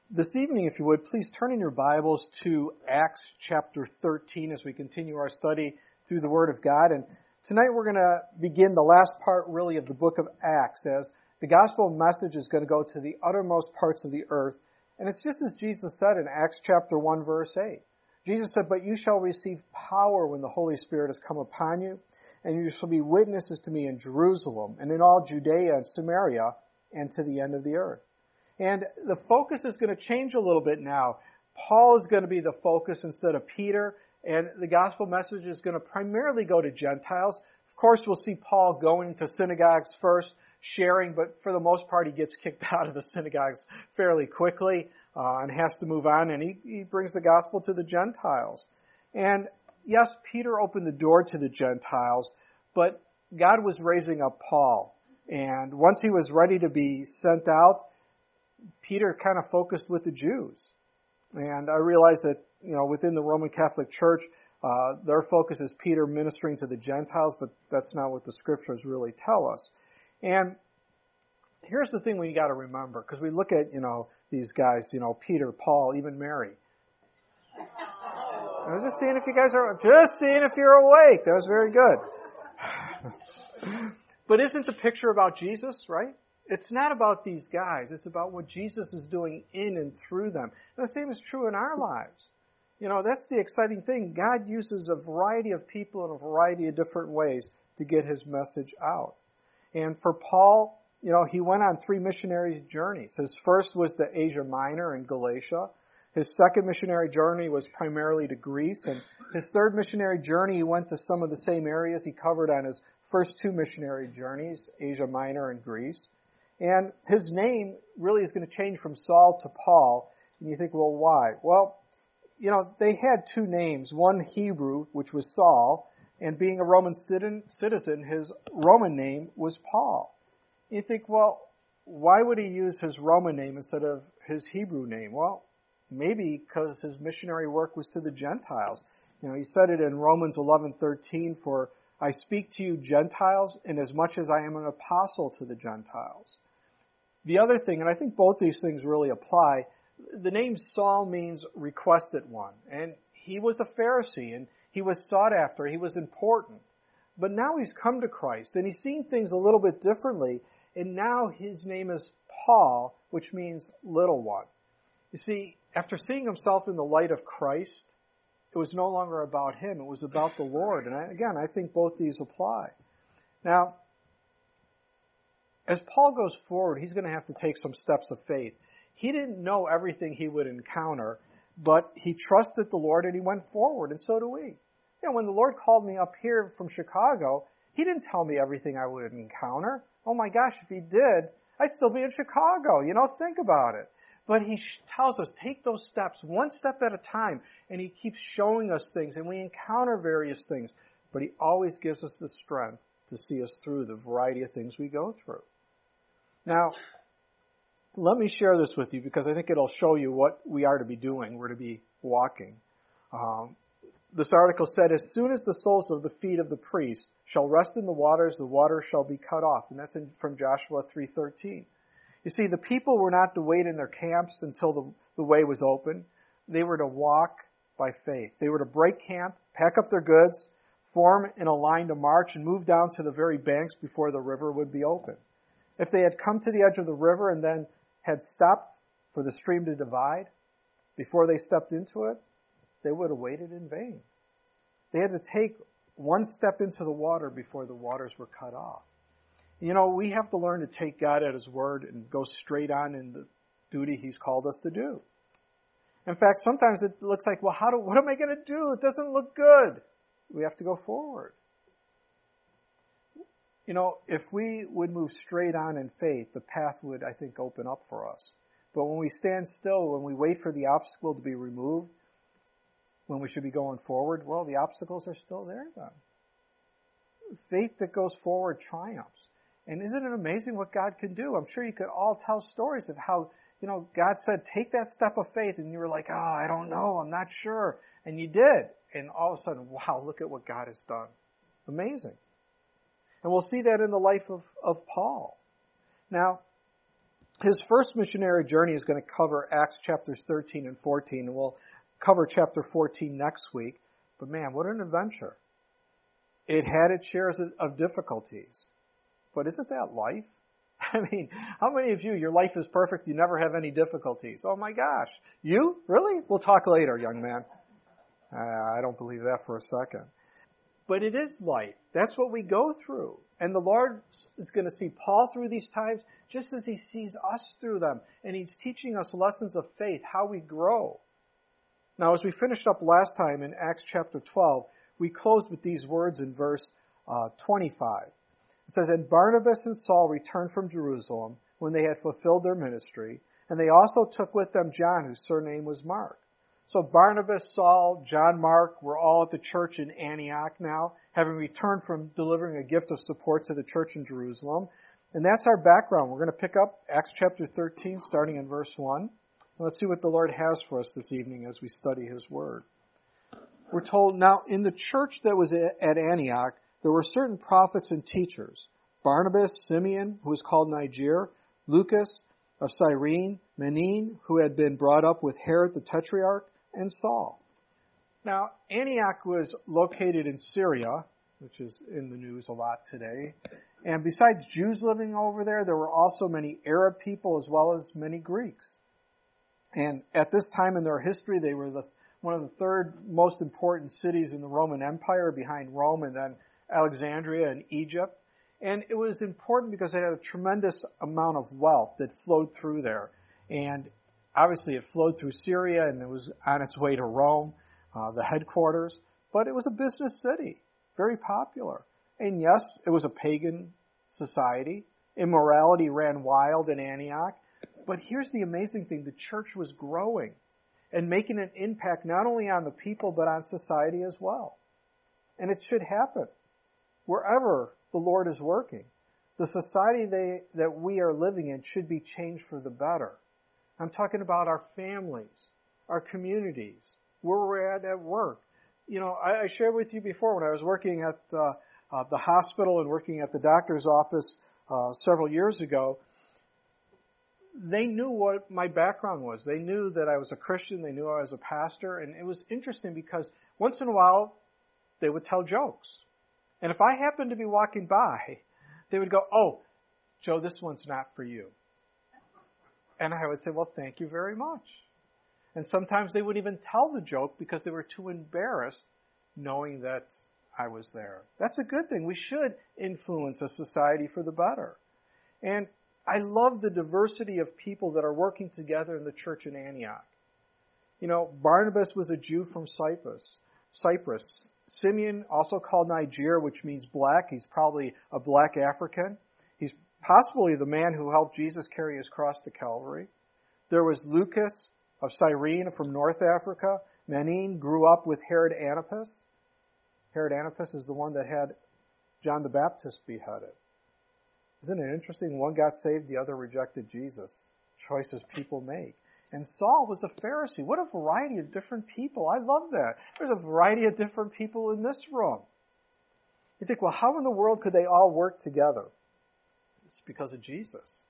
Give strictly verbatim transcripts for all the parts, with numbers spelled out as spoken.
This evening, if you would, please turn in your Bibles to Acts chapter thirteen as we continue our study through the Word of God. And tonight we're going to begin the last part, really, of the book of Acts, as the gospel message is going to go to the uttermost parts of the earth. And it's just as Jesus said in Acts chapter one, verse eight. Jesus said, "But you shall receive power when the Holy Spirit has come upon you, and you shall be witnesses to me in Jerusalem, and in all Judea and Samaria, and to the end of the earth." And the focus is going to change a little bit now. Paul is going to be the focus instead of Peter, and the gospel message is going to primarily go to Gentiles. Of course, we'll see Paul going to synagogues first, sharing, but for the most part, he gets kicked out of the synagogues fairly quickly uh, and has to move on, and he, he brings the gospel to the Gentiles. And yes, Peter opened the door to the Gentiles, but God was raising up Paul. And once he was ready to be sent out, Peter kind of focused with the Jews. And I realize that, you know, within the Roman Catholic Church, uh, their focus is Peter ministering to the Gentiles, but that's not what the scriptures really tell us. And here's the thing we got to remember, because we look at, you know, these guys, you know, Peter, Paul, even Mary. I was just seeing if you guys are, just seeing if you're awake. That was very good. But isn't the picture about Jesus, right? It's not about these guys. It's about what Jesus is doing in and through them. And the same is true in our lives. You know, that's the exciting thing. God uses a variety of people in a variety of different ways to get his message out. And for Paul, you know, he went on three missionary journeys. His first was to Asia Minor and Galatia. His second missionary journey was primarily to Greece. And his third missionary journey, he went to some of the same areas he covered on his first two missionary journeys, Asia Minor and Greece. And his name really is going to change from Saul to Paul. And you think, well, why? Well, you know, they had two names. One Hebrew, which was Saul, and being a Roman citizen, his Roman name was Paul. You think, well, why would he use his Roman name instead of his Hebrew name? Well, maybe because his missionary work was to the Gentiles. You know, he said it in Romans eleven thirteen, "For I speak to you Gentiles, inasmuch as I am an apostle to the Gentiles." The other thing, and I think both these things really apply, the name Saul means requested one. And he was a Pharisee, and he was sought after, he was important. But now he's come to Christ, and he's seen things a little bit differently, and now his name is Paul, which means little one. You see, after seeing himself in the light of Christ, it was no longer about him, it was about the Lord. And I, again, I think both these apply. Now, as Paul goes forward, he's going to have to take some steps of faith. He didn't know everything he would encounter, but he trusted the Lord and he went forward, and so do we. You know, when the Lord called me up here from Chicago, he didn't tell me everything I would encounter. Oh my gosh, if he did, I'd still be in Chicago. You know, think about it. But he tells us, take those steps one step at a time, and he keeps showing us things, and we encounter various things, but he always gives us the strength to see us through the variety of things we go through. Now, let me share this with you because I think it'll show you what we are to be doing. We're to be walking. Um, this article said, "As soon as the soles of the feet of the priest shall rest in the waters, the water shall be cut off." And that's in, from Joshua three thirteen. You see, the people were not to wait in their camps until the, the way was open. They were to walk by faith. They were to break camp, pack up their goods, form in a line to march, and move down to the very banks before the river would be open. If they had come to the edge of the river and then had stopped for the stream to divide before they stepped into it, they would have waited in vain. They had to take one step into the water before the waters were cut off. You know, we have to learn to take God at his word and go straight on in the duty he's called us to do. In fact, sometimes it looks like, well, how do, what am I going to do? It doesn't look good. We have to go forward. You know, if we would move straight on in faith, the path would, I think, open up for us. But when we stand still, when we wait for the obstacle to be removed, when we should be going forward, well, the obstacles are still there then. Faith that goes forward triumphs. And isn't it amazing what God can do? I'm sure you could all tell stories of how, you know, God said, take that step of faith, and you were like, oh, I don't know, I'm not sure. And you did. And all of a sudden, wow, look at what God has done. Amazing. And we'll see that in the life of, of Paul. Now, his first missionary journey is going to cover Acts chapters thirteen and fourteen, and we'll cover chapter fourteen next week. But man, what an adventure. It had its shares of difficulties. But isn't that life? I mean, how many of you, your life is perfect, you never have any difficulties? Oh my gosh. You? Really? We'll talk later, young man. Uh, I don't believe that for a second. But it is life. That's what we go through. And the Lord is going to see Paul through these times just as he sees us through them. And he's teaching us lessons of faith, how we grow. Now, as we finished up last time in Acts chapter twelve, we closed with these words in verse uh, twenty-five. It says, "And Barnabas and Saul returned from Jerusalem when they had fulfilled their ministry, and they also took with them John, whose surname was Mark." So Barnabas, Saul, John, Mark were all at the church in Antioch now, having returned from delivering a gift of support to the church in Jerusalem. And that's our background. We're going to pick up Acts chapter thirteen, starting in verse one. And let's see what the Lord has for us this evening as we study His Word. We're told, now in the church that was at Antioch, there were certain prophets and teachers: Barnabas, Simeon, who was called Niger, Lucas of Cyrene, Manaen, who had been brought up with Herod the Tetrarch, and Saul. Now, Antioch was located in Syria, which is in the news a lot today. And besides Jews living over there, there were also many Arab people as well as many Greeks. And at this time in their history, they were the, one of the third most important cities in the Roman Empire, behind Rome and then Alexandria and Egypt. And it was important because they had a tremendous amount of wealth that flowed through there. And obviously it flowed through Syria and it was on its way to Rome, uh, the headquarters. But it was a business city, very popular. And yes, it was a pagan society. Immorality ran wild in Antioch. But here's the amazing thing. The church was growing and making an impact not only on the people but on society as well. And it should happen wherever the Lord is working. The society they, that we are living in should be changed for the better. I'm talking about our families, our communities, where we're at at work. You know, I, I shared with you before when I was working at the, uh, the hospital and working at the doctor's office uh, several years ago. They knew what my background was. They knew that I was a Christian. They knew I was a pastor. And it was interesting because once in a while they would tell jokes. And if I happened to be walking by, they would go, "Oh, Joe, this one's not for you." And I would say, "Well, thank you very much." And sometimes they wouldn't even tell the joke because they were too embarrassed knowing that I was there. That's a good thing. We should influence a society for the better. And I love the diversity of people that are working together in the church in Antioch. You know, Barnabas was a Jew from Cyprus. Cyprus. Simeon, also called Niger, which means black. He's probably a black African. He's possibly the man who helped Jesus carry his cross to Calvary. There was Lucas of Cyrene from North Africa. Manaen grew up with Herod Antipas. Herod Antipas is the one that had John the Baptist beheaded. Isn't it interesting? One got saved, the other rejected Jesus. Choices people make. And Saul was a Pharisee. What a variety of different people. I love that. There's a variety of different people in this room. You think, well, how in the world could they all work together? It's because of Jesus.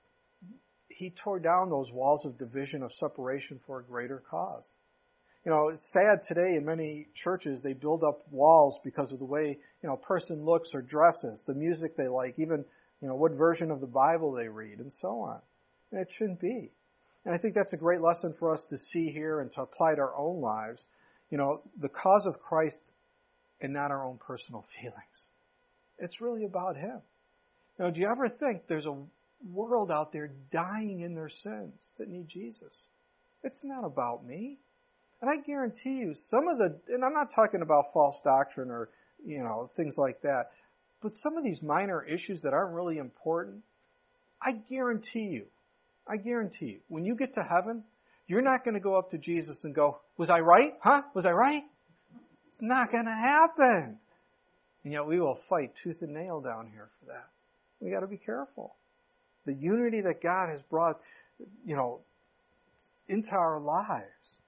He tore down those walls of division, of separation for a greater cause. You know, it's sad today in many churches, they build up walls because of the way, you know, a person looks or dresses, the music they like, even, you know, what version of the Bible they read, and so on. And it shouldn't be. And I think that's a great lesson for us to see here and to apply to our own lives. You know, the cause of Christ and not our own personal feelings. It's really about Him. Now, do you ever think there's a world out there dying in their sins that need Jesus? It's not about me. And I guarantee you, some of the, and I'm not talking about false doctrine or, you know, things like that, but some of these minor issues that aren't really important, I guarantee you, I guarantee you, when you get to heaven, you're not going to go up to Jesus and go, "Was I right? Huh? Was I right?" It's not going to happen. And yet we will fight tooth and nail down here for that. We got to be careful. The unity that God has brought, you know, into our lives.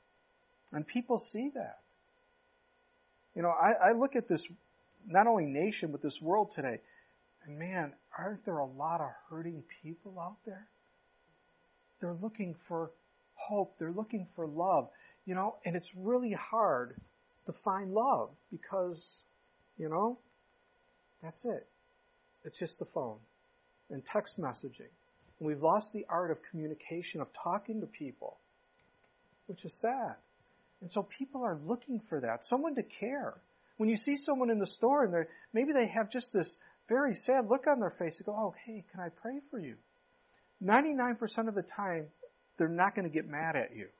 And people see that. You know, I, I look at this, not only nation, but this world today. And man, aren't there a lot of hurting people out there? they're looking for hope. They're looking for love. You know, and it's really hard to find love because, you know, that's it. It's just the phone and text messaging. And we've lost the art of communication, of talking to people, which is sad. And so people are looking for that, someone to care. When you see someone in the store and they're, maybe they have just this very sad look on their face, you go, oh, hey, can I pray for you? ninety-nine percent of the time, they're not going to get mad at you.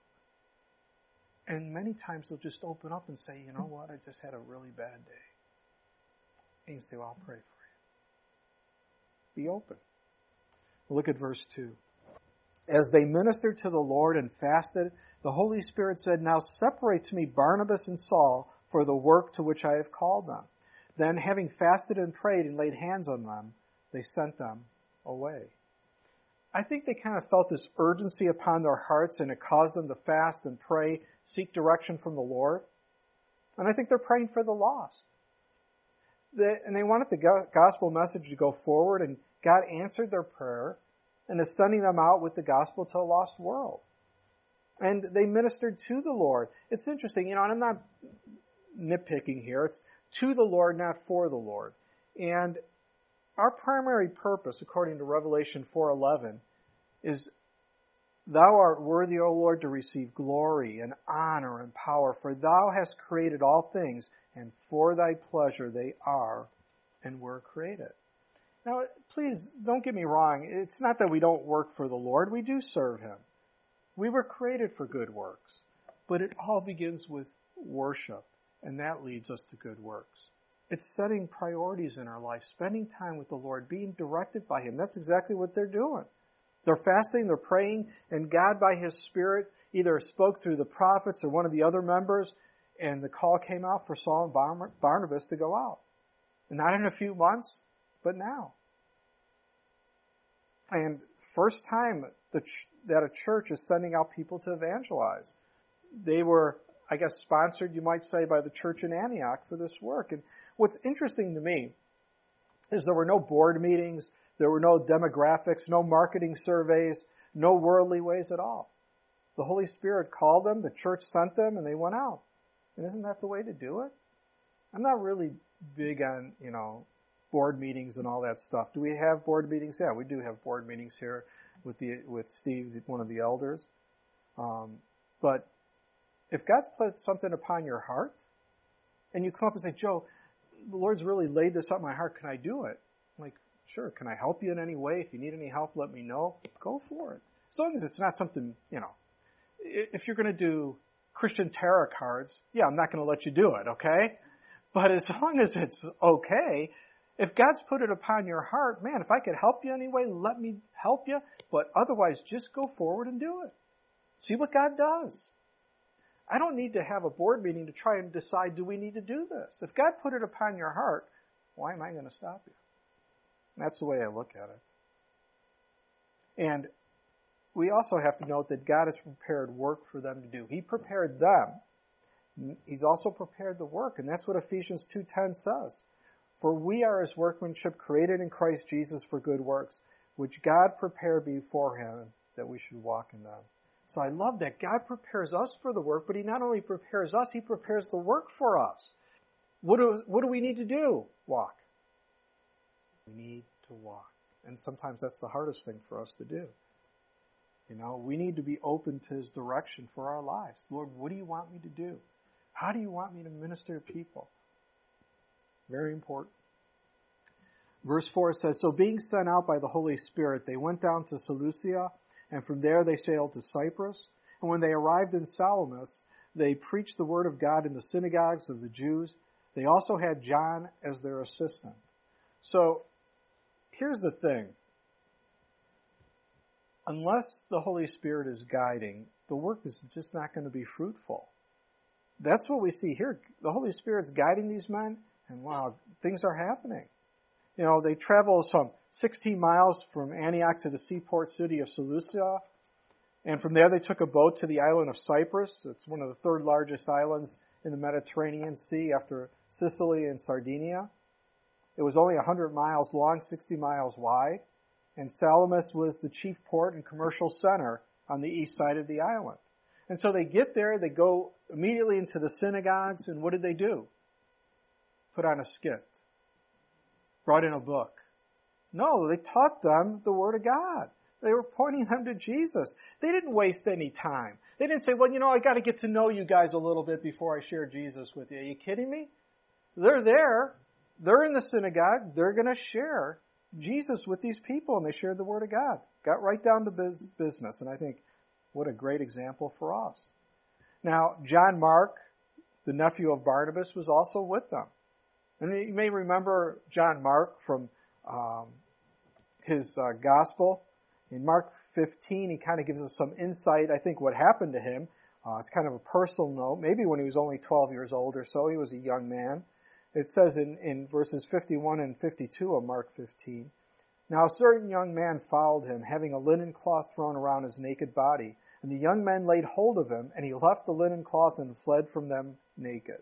And many times they'll just open up and say, you know what, I just had a really bad day. And you say, well, I'll pray for you. Be open. Look at verse two. As they ministered to the Lord and fasted, the Holy Spirit said, now separate to me Barnabas and Saul for the work to which I have called them. Then, having fasted and prayed and laid hands on them, they sent them away. I think they kind of felt this urgency upon their hearts, and it caused them to fast and pray, seek direction from the Lord. And I think they're praying for the lost. They, and they wanted the gospel message to go forward, and God answered their prayer and is sending them out with the gospel to a lost world. And they ministered to the Lord. It's interesting, you know, and I'm not nitpicking here. It's to the Lord, not for the Lord. And our primary purpose, according to Revelation four eleven, is, thou art worthy, O Lord, to receive glory and honor and power, for thou hast created all things, and for thy pleasure they are and were created. Now, please don't get me wrong. It's not that we don't work for the Lord. We do serve Him. We were created for good works. But it all begins with worship, and that leads us to good works. It's setting priorities in our life, spending time with the Lord, being directed by Him. That's exactly what they're doing. They're fasting, they're praying, and God by His Spirit either spoke through the prophets or one of the other members, and the call came out for Saul and Barnabas to go out. And not in a few months, but now. And first time the ch- that a church is sending out people to evangelize. They were, I guess, sponsored, you might say, by the church in Antioch for this work. And what's interesting to me is there were no board meetings, there were no demographics, no marketing surveys, no worldly ways at all. The Holy Spirit called them, the church sent them, and they went out. And isn't that the way to do it? I'm not really big on, you know, board meetings and all that stuff. Do we have board meetings? Yeah, we do have board meetings here with the with Steve, one of the elders. Um, but if God's put something upon your heart, and you come up and say, Joe, the Lord's really laid this on my heart, can I do it? I'm like, sure, can I help you in any way? If you need any help, let me know. Go for it. As long as it's not something, you know, if you're going to do Christian tarot cards, yeah, I'm not going to let you do it, okay? But as long as it's okay, if God's put it upon your heart, man, if I could help you anyway, let me help you. But otherwise, just go forward and do it. See what God does. I don't need to have a board meeting to try and decide, do we need to do this? If God put it upon your heart, why am I going to stop you? That's the way I look at it. And we also have to note that God has prepared work for them to do. He prepared them. He's also prepared the work, and that's what Ephesians two ten says. For we are His workmanship, created in Christ Jesus for good works, which God prepared beforehand that we should walk in them. So I love that God prepares us for the work, but He not only prepares us, He prepares the work for us. What do, what do we need to do? Walk. We need to walk. And sometimes that's the hardest thing for us to do. You know, we need to be open to His direction for our lives. Lord, what do you want me to do? How do you want me to minister to people? Very important. Verse four says, so being sent out by the Holy Spirit, they went down to Seleucia, and from there they sailed to Cyprus. And when they arrived in Salamis, they preached the word of God in the synagogues of the Jews. They also had John as their assistant. So, here's the thing. Unless the Holy Spirit is guiding, the work is just not going to be fruitful. That's what we see here. The Holy Spirit's guiding these men, and wow, things are happening. You know, they travel some sixteen miles from Antioch to the seaport city of Seleucia, and from there they took a boat to the island of Cyprus. It's one of the third largest islands in the Mediterranean Sea after Sicily and Sardinia. It was only one hundred miles long, sixty miles wide, and Salamis was the chief port and commercial center on the east side of the island. And so they get there, they go immediately into the synagogues, and what did they do? Put on a skit. Brought in a book. No, they taught them the Word of God. They were pointing them to Jesus. They didn't waste any time. They didn't say, well, you know, I got to get to know you guys a little bit before I share Jesus with you. Are you kidding me? They're there. They're in the synagogue. They're going to share Jesus with these people, and they shared the Word of God. Got right down to biz- business, and I think, what a great example for us. Now, John Mark, the nephew of Barnabas, was also with them. And you may remember John Mark from um, his uh, gospel. In Mark fifteen, he kind of gives us some insight, I think, what happened to him. Uh, it's kind of a personal note. Maybe when he was only twelve years old or so, he was a young man. It says in, in verses fifty-one and fifty-two of Mark fifteen, "Now a certain young man followed him, having a linen cloth thrown around his naked body. And the young men laid hold of him, and he left the linen cloth and fled from them naked."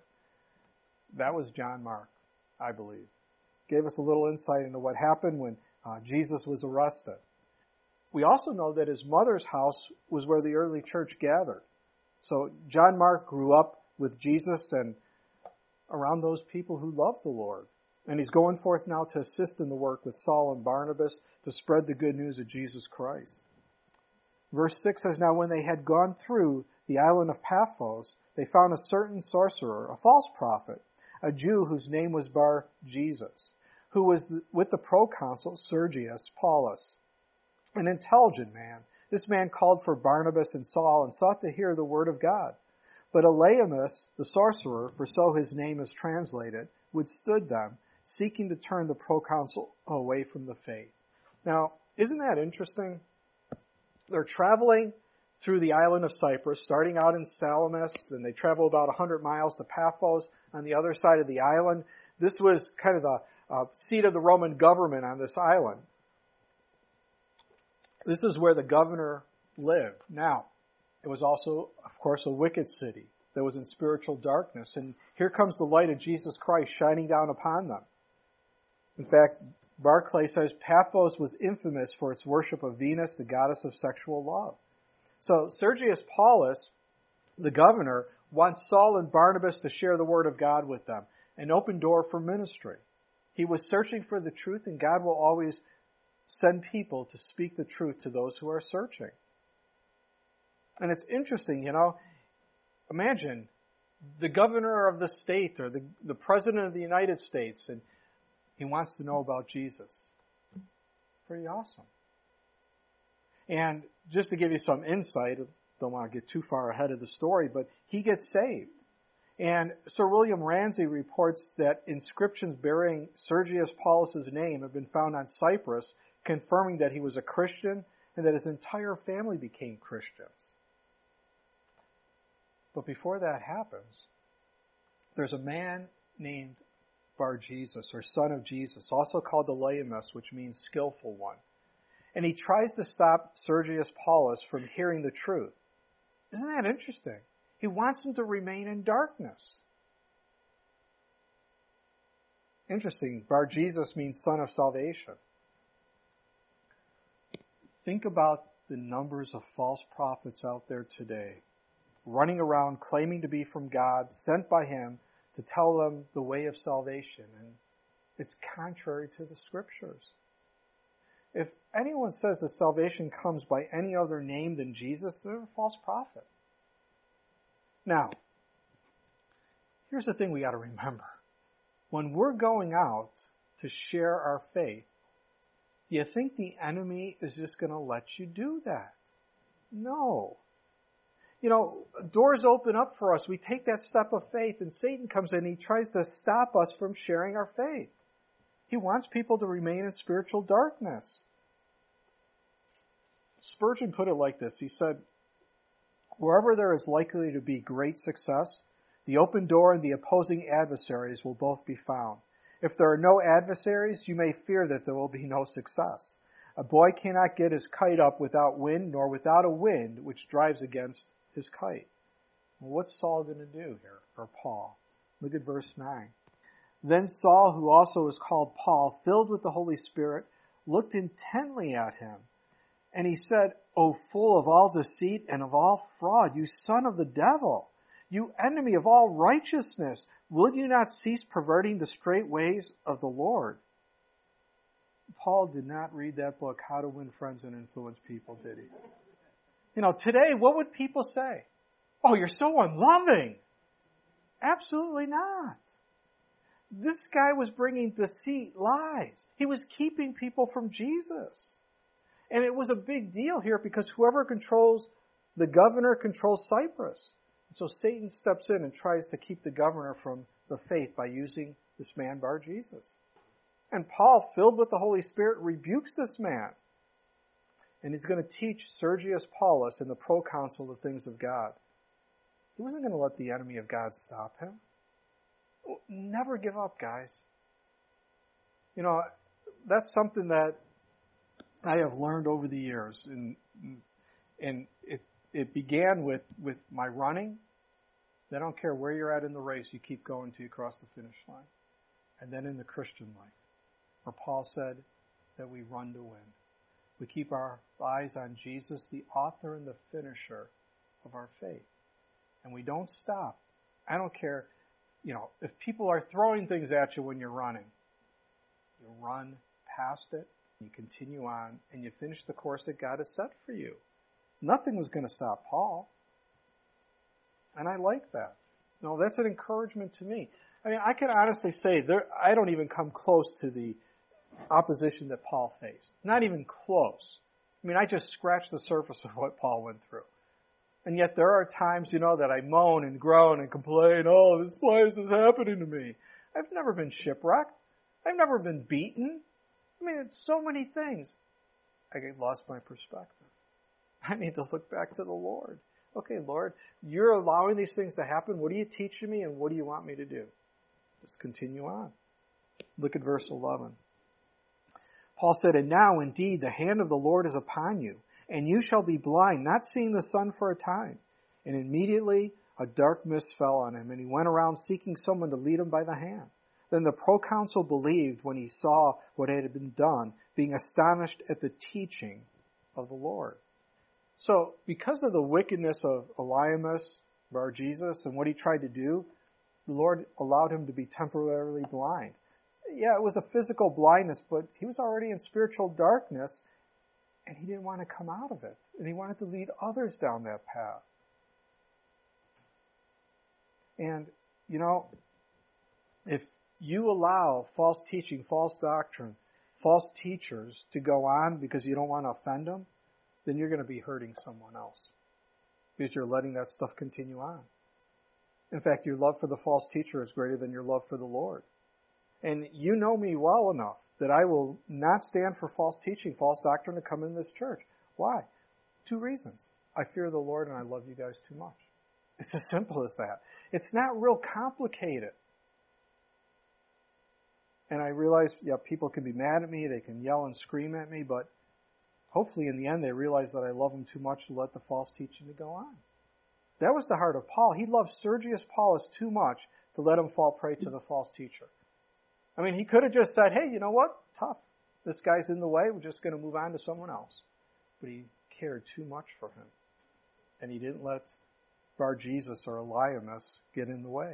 That was John Mark, I believe. Gave us a little insight into what happened when uh, Jesus was arrested. We also know that his mother's house was where the early church gathered. So John Mark grew up with Jesus and around those people who loved the Lord. And he's going forth now to assist in the work with Saul and Barnabas to spread the good news of Jesus Christ. Verse six says, "Now when they had gone through the island of Paphos, they found a certain sorcerer, a false prophet, a Jew whose name was Bar-Jesus, who was with the proconsul Sergius Paulus, an intelligent man. This man called for Barnabas and Saul and sought to hear the word of God. But Elymas, the sorcerer, for so his name is translated, withstood them, seeking to turn the proconsul away from the faith." Now, isn't that interesting? They're traveling through the island of Cyprus, starting out in Salamis, then they travel about one hundred miles to Paphos on the other side of the island. This was kind of the uh, seat of the Roman government on this island. This is where the governor lived. Now, it was also, of course, a wicked city that was in spiritual darkness. And here comes the light of Jesus Christ shining down upon them. In fact, Barclay says Paphos was infamous for its worship of Venus, the goddess of sexual love. So Sergius Paulus, the governor, wants Saul and Barnabas to share the word of God with them, an open door for ministry. He was searching for the truth, and God will always send people to speak the truth to those who are searching. And it's interesting, you know, imagine the governor of the state or the, the president of the United States, and he wants to know about Jesus. Pretty awesome. And just to give you some insight, I don't want to get too far ahead of the story, but he gets saved. And Sir William Ramsay reports that inscriptions bearing Sergius Paulus' name have been found on Cyprus, confirming that he was a Christian and that his entire family became Christians. But before that happens, there's a man named Bar-Jesus, or son of Jesus, also called Elymas, which means skillful one. And he tries to stop Sergius Paulus from hearing the truth. Isn't that interesting? He wants him to remain in darkness. Interesting. Bar-Jesus means son of salvation. Think about the numbers of false prophets out there today, running around claiming to be from God, sent by him to tell them the way of salvation. And it's contrary to the scriptures. If anyone says that salvation comes by any other name than Jesus, they're a false prophet. Now, here's the thing we got to remember. When we're going out to share our faith, do you think the enemy is just going to let you do that? No. You know, doors open up for us. We take that step of faith, and Satan comes in and he tries to stop us from sharing our faith. He wants people to remain in spiritual darkness. Spurgeon put it like this. He said, "Wherever there is likely to be great success, the open door and the opposing adversaries will both be found. If there are no adversaries, you may fear that there will be no success. A boy cannot get his kite up without wind, nor without a wind which drives against his kite." Well, what's Saul going to do here, or Paul? Look at verse nine. "Then Saul, who also was called Paul, filled with the Holy Spirit, looked intently at him And he said, "O full of all deceit and of all fraud, you son of the devil, you enemy of all righteousness, will you not cease perverting the straight ways of the Lord?" Paul did not read that book, How to Win Friends and Influence People, did he? You know, today, what would people say? "Oh, you're so unloving." Absolutely not. This guy was bringing deceit, lies. He was keeping people from Jesus. And it was a big deal here because whoever controls the governor controls Cyprus. And so Satan steps in and tries to keep the governor from the faith by using this man Bar-Jesus. And Paul, filled with the Holy Spirit, rebukes this man. And he's going to teach Sergius Paulus in the proconsul the things of God. He wasn't going to let the enemy of God stop him. Never give up, guys. You know, that's something that I have learned over the years. And, and it, it began with, with my running. I don't care where you're at in the race, you keep going till you cross the finish line. And then in the Christian life, where Paul said that we run to win. We keep our eyes on Jesus, the author and the finisher of our faith. And we don't stop. I don't care, you know, if people are throwing things at you when you're running. You run past it, you continue on, and you finish the course that God has set for you. Nothing was going to stop Paul. And I like that. No, that's an encouragement to me. I mean, I can honestly say there, I don't even come close to the opposition that Paul faced. Not even close. I mean, I just scratched the surface of what Paul went through. And yet there are times, you know, that I moan and groan and complain, "Oh, this, why is this happening to me?" I've never been shipwrecked. I've never been beaten. I mean, it's so many things. I lost my perspective. I need to look back to the Lord. Okay, Lord, you're allowing these things to happen. What are you teaching me and what do you want me to do? Let's continue on. Look at verse eleven. Paul said, "And now indeed the hand of the Lord is upon you, and you shall be blind, not seeing the sun for a time." And immediately a dark mist fell on him, and he went around seeking someone to lead him by the hand. Then the proconsul believed when he saw what had been done, being astonished at the teaching of the Lord. So, because of the wickedness of Elymas, Bar-Jesus, and what he tried to do, the Lord allowed him to be temporarily blind. Yeah, it was a physical blindness, but he was already in spiritual darkness, and he didn't want to come out of it. And he wanted to lead others down that path. And, you know, if you allow false teaching, false doctrine, false teachers to go on because you don't want to offend them, then you're going to be hurting someone else because you're letting that stuff continue on. In fact, your love for the false teacher is greater than your love for the Lord. And you know me well enough that I will not stand for false teaching, false doctrine to come in this church. Why? Two reasons. I fear the Lord and I love you guys too much. It's as simple as that. It's not real complicated. And I realize, yeah, people can be mad at me, they can yell and scream at me, but hopefully in the end they realize that I love them too much to let the false teaching to go on. That was the heart of Paul. He loved Sergius Paulus too much to let him fall prey to the false teacher. I mean, he could have just said, "Hey, you know what? Tough. This guy's in the way. We're just going to move on to someone else." But he cared too much for him. And he didn't let Bar-Jesus or Elymas get in the way.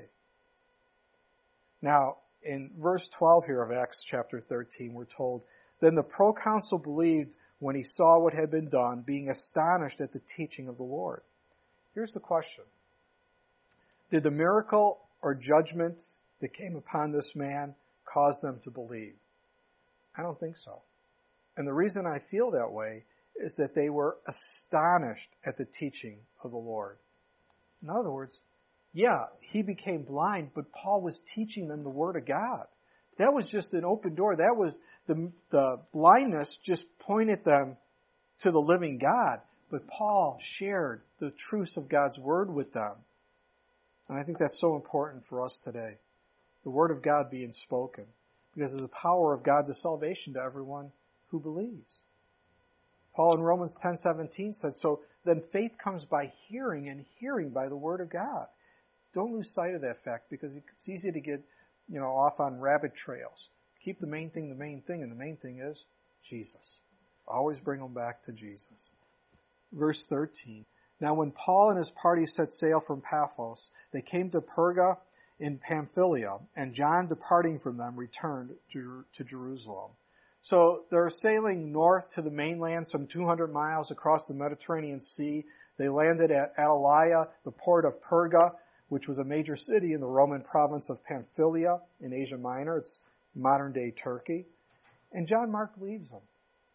Now, in verse twelve here of Acts chapter thirteen, we're told, "Then the proconsul believed when he saw what had been done, being astonished at the teaching of the Lord." Here's the question. Did the miracle or judgment that came upon this man cause them to believe? I don't think so. And the reason I feel that way is that they were astonished at the teaching of the Lord. In other words, yeah, he became blind, but Paul was teaching them the Word of God. That was just an open door. That was the, the blindness just pointed them to the living God. But Paul shared the truths of God's Word with them. And I think that's so important for us today. The Word of God being spoken. Because of the power of God to salvation to everyone who believes. Paul in Romans ten seventeen said, "So then faith comes by hearing, and hearing by the Word of God." Don't lose sight of that fact, because it's easy to get, you know, off on rabbit trails. Keep the main thing the main thing, and the main thing is Jesus. Always bring them back to Jesus. Verse thirteen. Now when Paul and his party set sail from Paphos, they came to Perga in Pamphylia, and John, departing from them, returned to, to Jerusalem. So they're sailing north to the mainland, some two hundred miles across the Mediterranean Sea. They landed at Attalia, the port of Perga, which was a major city in the Roman province of Pamphylia in Asia Minor. It's modern-day Turkey. And John Mark leaves them.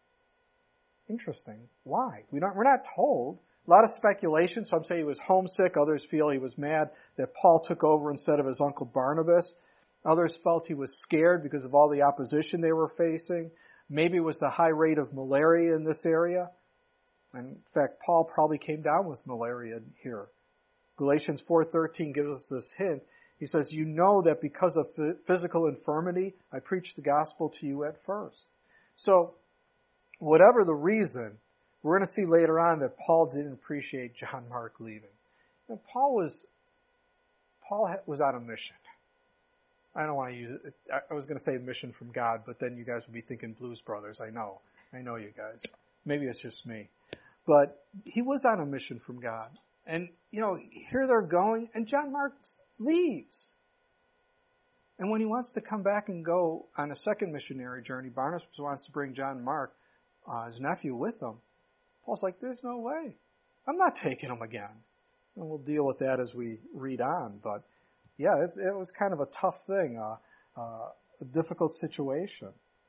Interesting. Why? We don't, we're not told. A lot of speculation. Some say he was homesick. Others feel he was mad that Paul took over instead of his uncle Barnabas. Others felt he was scared because of all the opposition they were facing. Maybe it was the high rate of malaria in this area. And in fact, Paul probably came down with malaria here. Galatians four thirteen gives us this hint. He says, you know that because of physical infirmity, I preached the gospel to you at first. So, whatever the reason, we're going to see later on that Paul didn't appreciate John Mark leaving. And Paul was, Paul was on a mission. I don't want to use it. I was going to say mission from God, but then you guys would be thinking Blues Brothers. I know. I know you guys. Maybe it's just me. But he was on a mission from God. And, you know, here they're going, and John Mark leaves. And when he wants to come back and go on a second missionary journey, Barnabas wants to bring John Mark, uh, his nephew, with him. Paul's like, there's no way. I'm not taking him again. And we'll deal with that as we read on. But, yeah, it, it was kind of a tough thing, uh, uh, a difficult situation.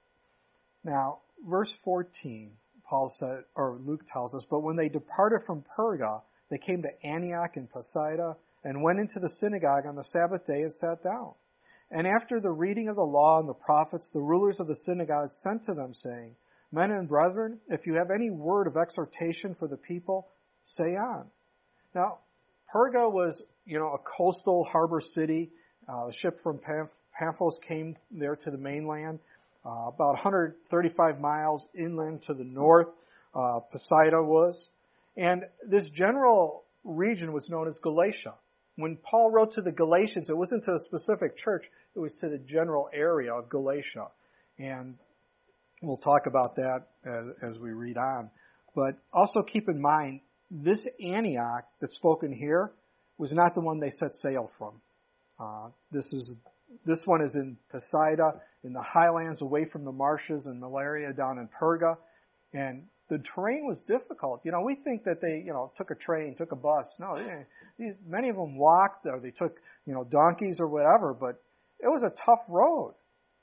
Now, verse fourteen, Paul said, or Luke tells us, but when they departed from Perga, they came to Antioch and Pisidia and went into the synagogue on the Sabbath day and sat down. And after the reading of the law and the prophets, the rulers of the synagogue sent to them, saying, Men and brethren, if you have any word of exhortation for the people, say on. Now, Perga was, you know, a coastal harbor city. Uh, the ship from Paphos came there to the mainland, uh, about one hundred thirty-five miles inland to the north. Uh, Pisidia was. And this general region was known as Galatia. When Paul wrote to the Galatians, it wasn't to a specific church, it was to the general area of Galatia. And we'll talk about that as, as we read on. But also keep in mind, this Antioch that's spoken here was not the one they set sail from. Uh, this is this one is in Pisidia, in the highlands away from the marshes and malaria down in Perga. And the terrain was difficult. You know, we think that they, you know, took a train, took a bus. No, they, many of them walked or they took, you know, donkeys or whatever, but it was a tough road.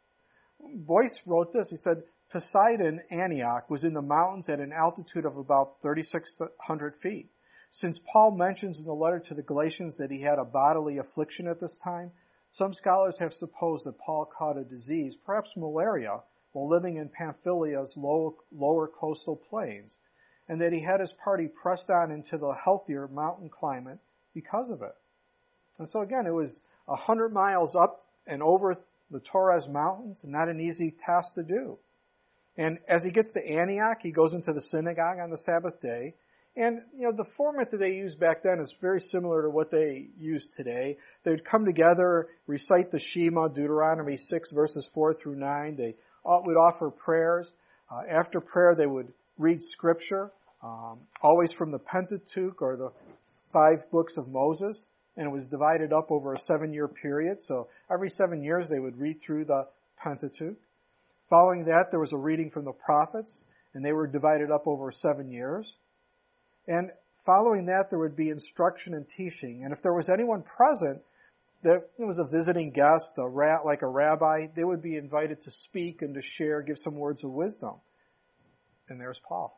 Boyce wrote this. He said, Poseidon, Antioch, was in the mountains at an altitude of about thirty-six hundred feet. Since Paul mentions in the letter to the Galatians that he had a bodily affliction at this time, some scholars have supposed that Paul caught a disease, perhaps malaria, while living in Pamphylia's low, lower coastal plains, and that he had his party pressed on into the healthier mountain climate because of it. And so again, it was a hundred miles up and over the Taurus Mountains, and not an easy task to do. And as he gets to Antioch, he goes into the synagogue on the Sabbath day. And, you know, the format that they used back then is very similar to what they use today. They would come together, recite the Shema, Deuteronomy six, verses four through nine. They would offer prayers. Uh, after prayer, they would read Scripture, um, always from the Pentateuch or the five books of Moses. And it was divided up over a seven-year period. So every seven years, they would read through the Pentateuch. Following that, there was a reading from the prophets, and they were divided up over seven years. And following that, there would be instruction and teaching. And if there was anyone present that was a visiting guest, a rat, like a rabbi, they would be invited to speak and to share, give some words of wisdom. And there's Paul.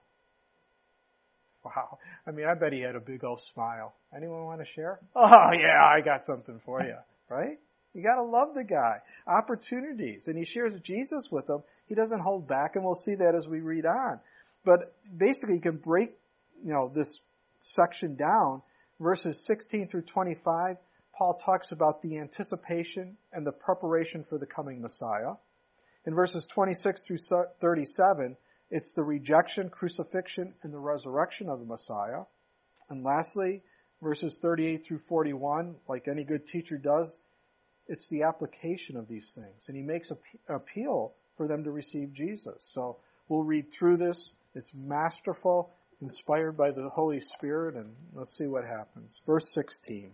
Wow. I mean, I bet he had a big old smile. Anyone want to share? Oh, yeah, I got something for you, right? You got to love the guy. Opportunities. And he shares Jesus with them. He doesn't hold back, and we'll see that as we read on. But basically, you can break, you know, this section down. Verses sixteen through twenty-five, Paul talks about the anticipation and the preparation for the coming Messiah. In verses twenty-six through thirty-seven, it's the rejection, crucifixion, and the resurrection of the Messiah. And lastly, verses thirty-eight through forty-one, like any good teacher does, it's the application of these things. And he makes an appeal for them to receive Jesus. So We'll read through this. It's masterful, inspired by the Holy Spirit, and let's see what happens. Verse sixteen.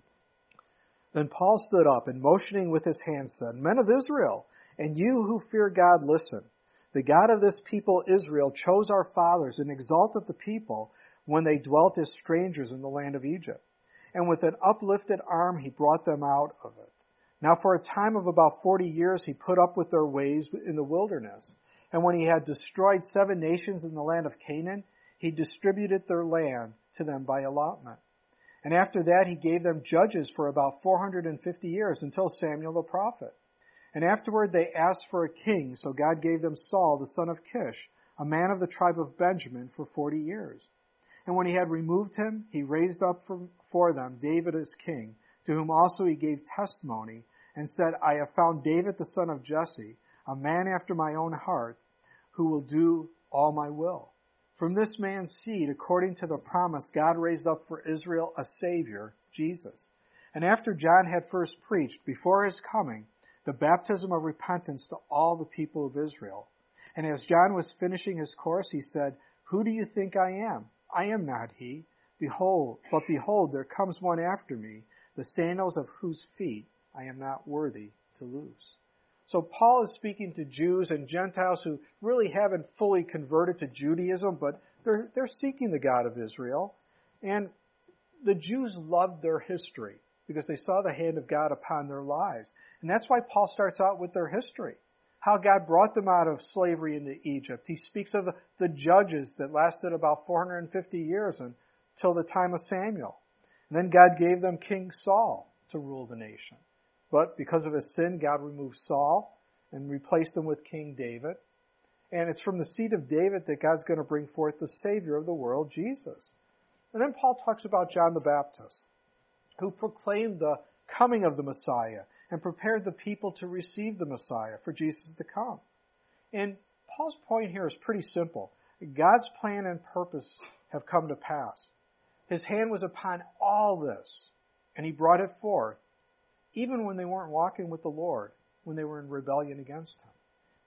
Then Paul stood up and motioning with his hand said, Men of Israel, and you who fear God, listen. The God of this people Israel chose our fathers and exalted the people when they dwelt as strangers in the land of Egypt. And with an uplifted arm he brought them out of it. Now for a time of about forty years he put up with their ways in the wilderness. And when he had destroyed seven nations in the land of Canaan, he distributed their land to them by allotment. And after that he gave them judges for about four hundred fifty years until Samuel the prophet. And afterward they asked for a king, so God gave them Saul the son of Kish, a man of the tribe of Benjamin, for forty years. And when he had removed him, he raised up for them David as king, to whom also he gave testimony, and said, I have found David the son of Jesse, a man after my own heart, who will do all my will. From this man's seed, according to the promise, God raised up for Israel a Savior, Jesus. And after John had first preached, before his coming, the baptism of repentance to all the people of Israel. And as John was finishing his course, he said, Who do you think I am? I am not he. Behold, but behold, there comes one after me, the sandals of whose feet I am not worthy to loose. So Paul is speaking to Jews and Gentiles who really haven't fully converted to Judaism, but they're, they're seeking the God of Israel. And the Jews loved their history because they saw the hand of God upon their lives. And that's why Paul starts out with their history, how God brought them out of slavery into Egypt. He speaks of the, the judges that lasted about four hundred fifty years until the time of Samuel. And then God gave them King Saul to rule the nation. But because of his sin, God removed Saul and replaced him with King David. And it's from the seed of David that God's going to bring forth the Savior of the world, Jesus. And then Paul talks about John the Baptist, who proclaimed the coming of the Messiah and prepared the people to receive the Messiah for Jesus to come. And Paul's point here is pretty simple. God's plan and purpose have come to pass. His hand was upon all this, and he brought it forth, even when they weren't walking with the Lord, when they were in rebellion against him.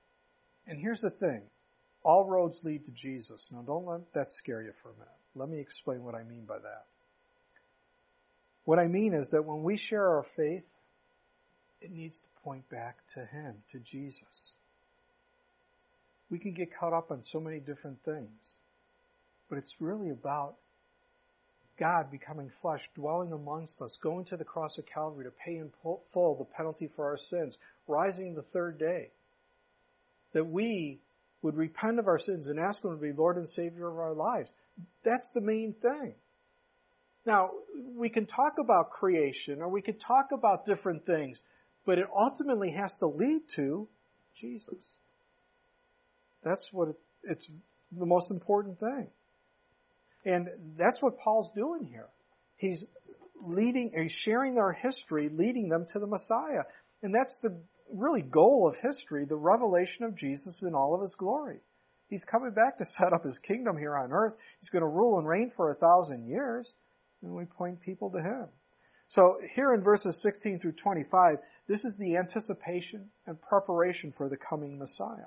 And here's the thing. All roads lead to Jesus. Now, don't let that scare you for a minute. Let me explain what I mean by that. What I mean is that when we share our faith, it needs to point back to him, to Jesus. We can get caught up on so many different things, but it's really about God becoming flesh, dwelling amongst us, going to the cross of Calvary to pay in full the penalty for our sins, rising the third day. That we would repent of our sins and ask him to be Lord and Savior of our lives. That's the main thing. Now, we can talk about creation or we can talk about different things, but it ultimately has to lead to Jesus. That's what it, it's the most important thing. And that's what Paul's doing here. He's leading, he's sharing their history, leading them to the Messiah. And that's the really goal of history, the revelation of Jesus in all of his glory. He's coming back to set up his kingdom here on earth. He's going to rule and reign for a thousand years. And we point people to him. So here in verses sixteen through twenty-five, this is the anticipation and preparation for the coming Messiah.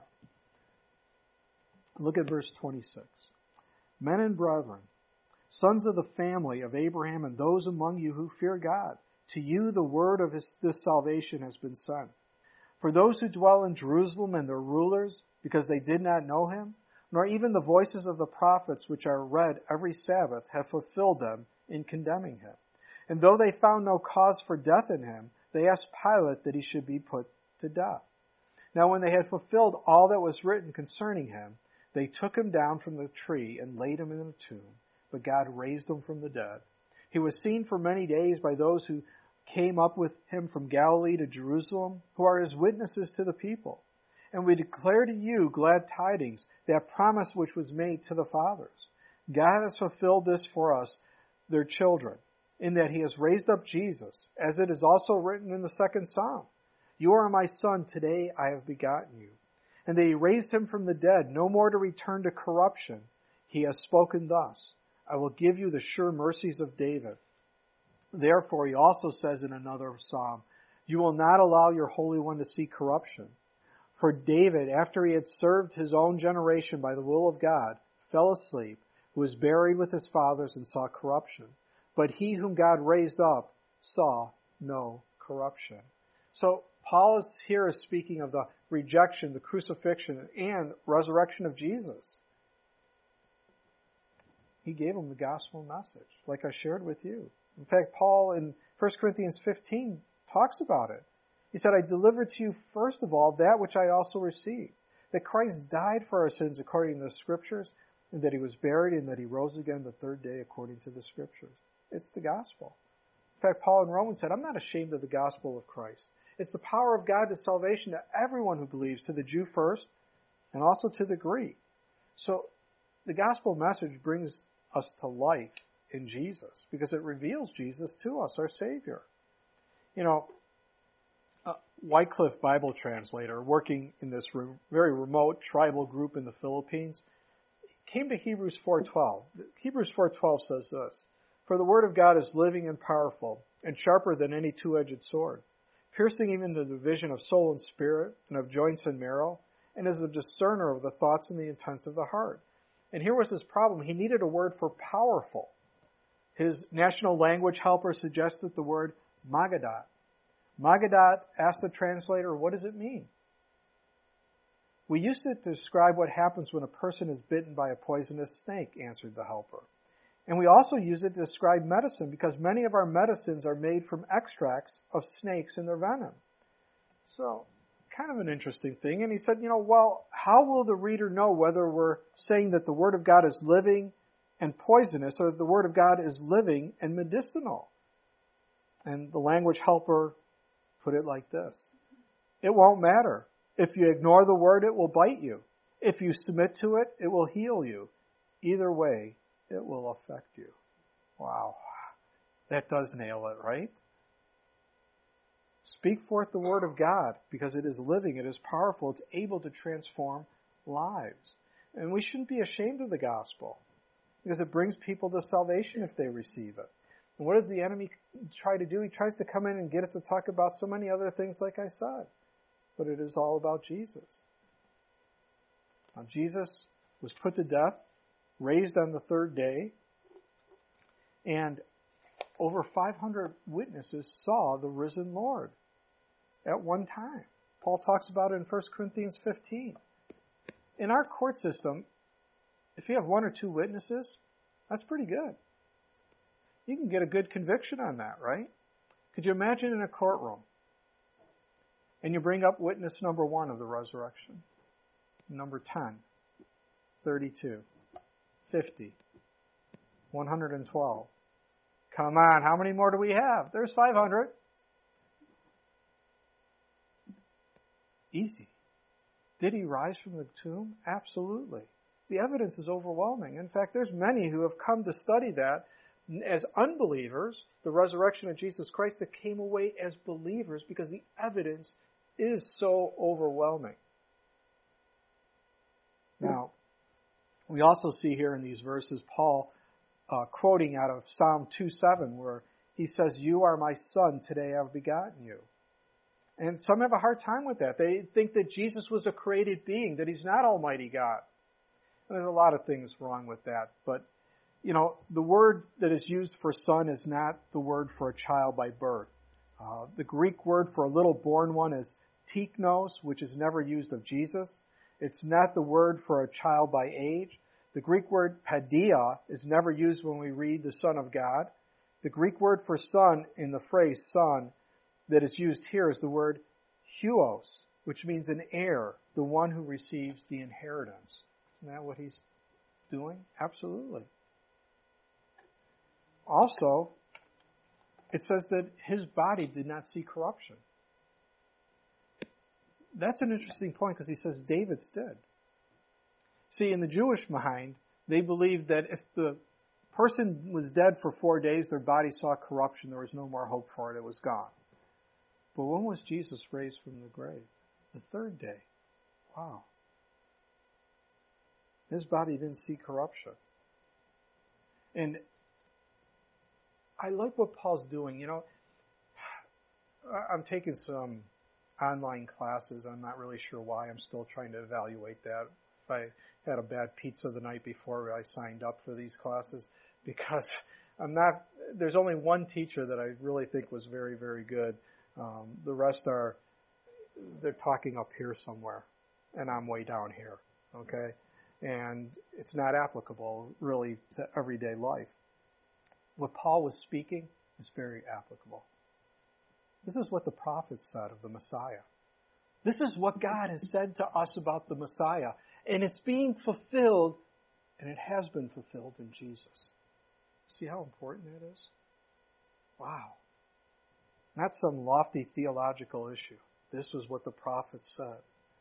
Look at verse twenty-six. Men and brethren, sons of the family of Abraham and those among you who fear God, to you the word of his, this salvation has been sent. For those who dwell in Jerusalem and their rulers, because they did not know him, nor even the voices of the prophets which are read every Sabbath have fulfilled them in condemning him. And though they found no cause for death in him, they asked Pilate that he should be put to death. Now when they had fulfilled all that was written concerning him, they took him down from the tree and laid him in a tomb, but God raised him from the dead. He was seen for many days by those who came up with him from Galilee to Jerusalem, who are his witnesses to the people. And we declare to you glad tidings, that promise which was made to the fathers. God has fulfilled this for us, their children, in that he has raised up Jesus, as it is also written in the second Psalm. You are my son, today I have begotten you. And that he raised him from the dead, no more to return to corruption. He has spoken thus, I will give you the sure mercies of David. Therefore, he also says in another psalm, you will not allow your Holy One to see corruption. For David, after he had served his own generation by the will of God, fell asleep, was buried with his fathers, and saw corruption. But he whom God raised up saw no corruption. So Paul is here is speaking of the rejection, the crucifixion, and resurrection of Jesus. He gave him the gospel message, like I shared with you. In fact, Paul in First Corinthians fifteen talks about it. He said, I delivered to you first of all that which I also received, that Christ died for our sins according to the Scriptures, and that he was buried, and that he rose again the third day according to the Scriptures. It's the gospel. In fact, Paul in Romans said, I'm not ashamed of the gospel of Christ. It's the power of God to salvation to everyone who believes, to the Jew first, and also to the Greek. So the gospel message brings us to life in Jesus, because it reveals Jesus to us, our Savior. You know, uh, Wycliffe Bible translator, working in this re- very remote tribal group in the Philippines, came to Hebrews four twelve. Hebrews four twelve says this, For the word of God is living and powerful, and sharper than any two-edged sword, piercing even to the division of soul and spirit, and of joints and marrow, and is a discerner of the thoughts and the intents of the heart. And here was his problem. He needed a word for powerful. His national language helper suggested the word Magadat. Magadat asked the translator, what does it mean? We used it to describe what happens when a person is bitten by a poisonous snake, answered the helper. And we also use it to describe medicine, because many of our medicines are made from extracts of snakes and their venom. So, kind of an interesting thing. And he said, you know, well, how will the reader know whether we're saying that the Word of God is living and poisonous, or that the Word of God is living and medicinal? And the language helper put it like this. It won't matter. If you ignore the Word, it will bite you. If you submit to it, it will heal you. Either way, it will affect you. Wow. That does nail it, right? Speak forth the Word of God, because it is living, it is powerful, it's able to transform lives. And we shouldn't be ashamed of the gospel, because it brings people to salvation if they receive it. And what does the enemy try to do? He tries to come in and get us to talk about so many other things, like I said. But it is all about Jesus. Now, Jesus was put to death, raised on the third day, and over five hundred witnesses saw the risen Lord at one time. Paul talks about it in First Corinthians fifteen. In our court system, if you have one or two witnesses, that's pretty good. You can get a good conviction on that, right? Could you imagine in a courtroom, and you bring up witness number one of the resurrection, number ten, thirty-two, fifty, one hundred twelve. Come on, how many more do we have? There's five hundred. Easy. Did he rise from the tomb? Absolutely. The evidence is overwhelming. In fact, there's many who have come to study that as unbelievers, the resurrection of Jesus Christ, that came away as believers because the evidence is so overwhelming. Now, we also see here in these verses Paul uh, quoting out of Psalm two seven, where he says, "You are my son, today I have begotten you." And some have a hard time with that. They think that Jesus was a created being, that he's not Almighty God. And there's a lot of things wrong with that. But, you know, the word that is used for son is not the word for a child by birth. Uh, the Greek word for a little born one is tiknos, which is never used of Jesus. It's not the word for a child by age. The Greek word paideia is never used when we read the Son of God. The Greek word for son in the phrase son that is used here is the word huios, which means an heir, the one who receives the inheritance. Isn't that what he's doing? Absolutely. Also, it says that his body did not see corruption. That's an interesting point because he says David's did. See, in the Jewish mind, they believed that if the person was dead for four days, their body saw corruption, there was no more hope for it, it was gone. But when was Jesus raised from the grave? The third day. Wow. His body didn't see corruption. And I like what Paul's doing. You know, I'm taking some online classes. I'm not really sure why. I'm still trying to evaluate that. If I had a bad pizza the night before I signed up for these classes, because I'm not, there's only one teacher that I really think was very, very good. Um, the rest are, they're talking up here somewhere, and I'm way down here, okay? And it's not applicable, really, to everyday life. What Paul was speaking is very applicable. This is what the prophets said of the Messiah. This is what God has said to us about the Messiah. And it's being fulfilled, and it has been fulfilled in Jesus. See how important that is? Wow. Not some lofty theological issue. This was what the prophets said.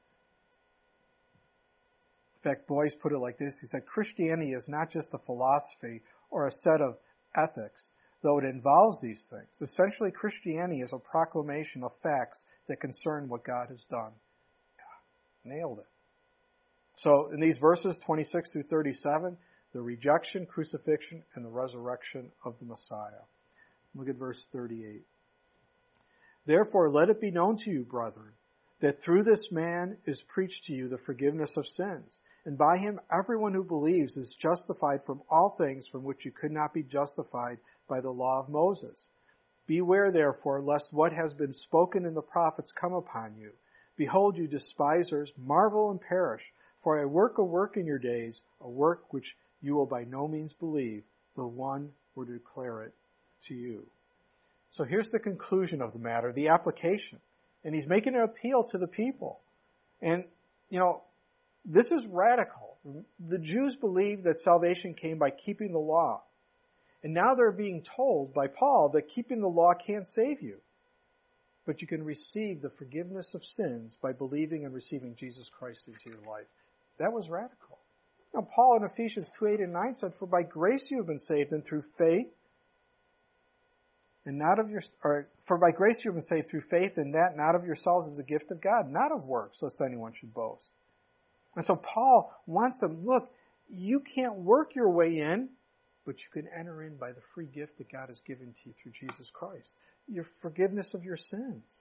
In fact, Boyce put it like this. He said, Christianity is not just a philosophy or a set of ethics, though it involves these things. Essentially, Christianity is a proclamation of facts that concern what God has done. Yeah, nailed it. So in these verses, twenty-six through thirty-seven, the rejection, crucifixion, and the resurrection of the Messiah. Look at verse thirty-eight. Therefore, let it be known to you, brethren, that through this man is preached to you the forgiveness of sins, and by him everyone who believes is justified from all things from which you could not be justified by the law of Moses. Beware, therefore, lest what has been spoken in the prophets come upon you. Behold, you despisers, marvel and perish, for I work a work in your days, a work which you will by no means believe, though one were to declare it to you. So here's the conclusion of the matter, the application. And he's making an appeal to the people. And, you know, this is radical. The Jews believed that salvation came by keeping the law. And now they're being told by Paul that keeping the law can't save you. But you can receive the forgiveness of sins by believing and receiving Jesus Christ into your life. That was radical. Now, Paul in Ephesians two, eight, and nine said, For by grace you have been saved, and through faith, and not of your, or, for by grace you have been saved through faith, and that not of yourselves is a gift of God, not of works, lest anyone should boast. And so Paul wants them, look, you can't work your way in, but you can enter in by the free gift that God has given to you through Jesus Christ. Your forgiveness of your sins.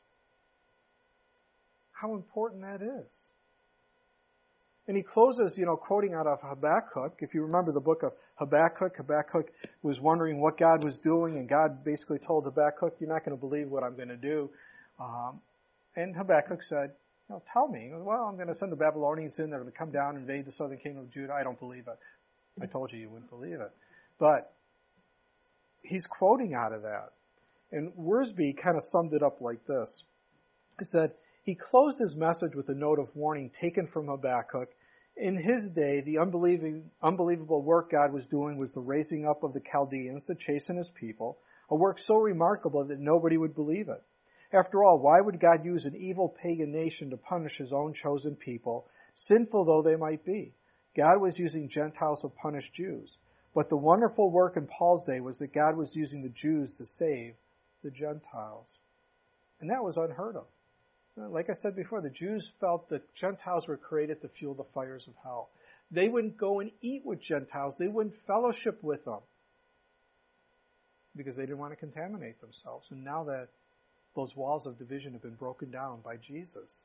How important that is. And he closes, you know, quoting out of Habakkuk. If you remember the book of Habakkuk, Habakkuk was wondering what God was doing, and God basically told Habakkuk, you're not going to believe what I'm going to do. Um, and Habakkuk said, no, tell me. He goes, well, I'm going to send the Babylonians in. They're going to come down and invade the southern kingdom of Judah. I don't believe it. I told you you wouldn't believe it. But he's quoting out of that. And Worsby kind of summed it up like this. He said, he closed his message with a note of warning taken from Habakkuk. In his day, the unbelieving, unbelievable work God was doing was the raising up of the Chaldeans to chasten his people, a work so remarkable that nobody would believe it. After all, why would God use an evil pagan nation to punish his own chosen people, sinful though they might be? God was using Gentiles to punish Jews. But the wonderful work in Paul's day was that God was using the Jews to save the Gentiles. And that was unheard of. Like I said before, the Jews felt that Gentiles were created to fuel the fires of hell. They wouldn't go and eat with Gentiles. They wouldn't fellowship with them because they didn't want to contaminate themselves. And now that those walls of division have been broken down by Jesus.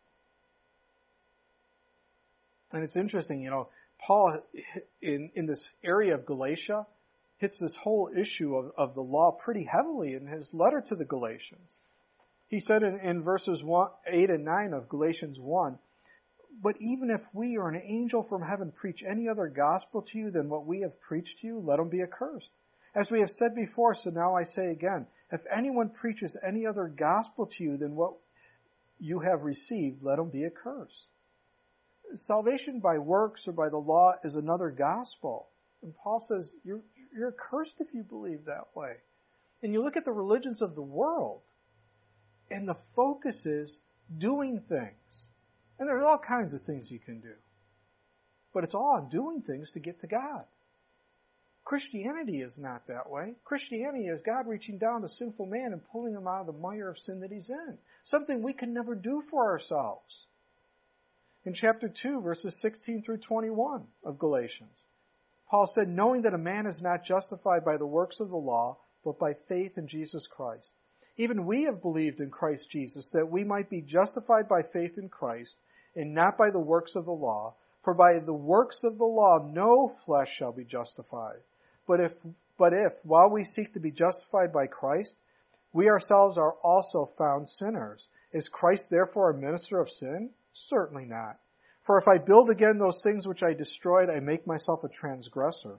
And it's interesting, you know, Paul, in, in this area of Galatia, hits this whole issue of, of the law pretty heavily in his letter to the Galatians. He said in, in verses one, eight and nine of Galatians one, but even if we or an angel from heaven preach any other gospel to you than what we have preached to you, let him be accursed. As we have said before, so now I say again, if anyone preaches any other gospel to you than what you have received, let him be accursed. Salvation by works or by the law is another gospel. And Paul says, you're, you're accursed if you believe that way. And you look at the religions of the world, and the focus is doing things. And there's all kinds of things you can do. But it's all on doing things to get to God. Christianity is not that way. Christianity is God reaching down to sinful man and pulling him out of the mire of sin that he's in. Something we can never do for ourselves. In chapter two, verses sixteen through twenty-one of Galatians, Paul said, knowing that a man is not justified by the works of the law, but by faith in Jesus Christ. Even we have believed in Christ Jesus, that we might be justified by faith in Christ, and not by the works of the law. For by the works of the law no flesh shall be justified. But if, but if, while we seek to be justified by Christ, we ourselves are also found sinners, is Christ therefore a minister of sin? Certainly not. For if I build again those things which I destroyed, I make myself a transgressor.